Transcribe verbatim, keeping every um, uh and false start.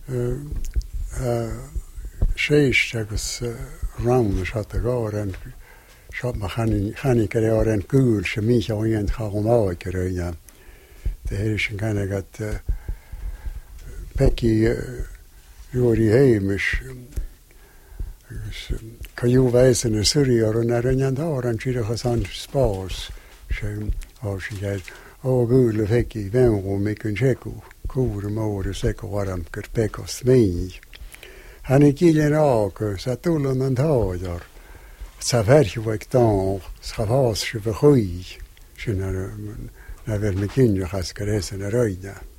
séist agus ram hat a gáin ma chanig ar ar an gúil se mí aon chaáid go réine. De héir sin gan agat peci ruúí héimis agus caúhhéan a suí ar an ar an dá an tíidechas an spás sé á sin géid ó gúil a feici bheú mé an séú cúr mór a secohharm gur pecos mí. Hannig gílen á go sa túlan an táidar sa bheirú ag dá sa bhás se bh chuí sin na bhfuil me cinneachchas go rééis an a roiide.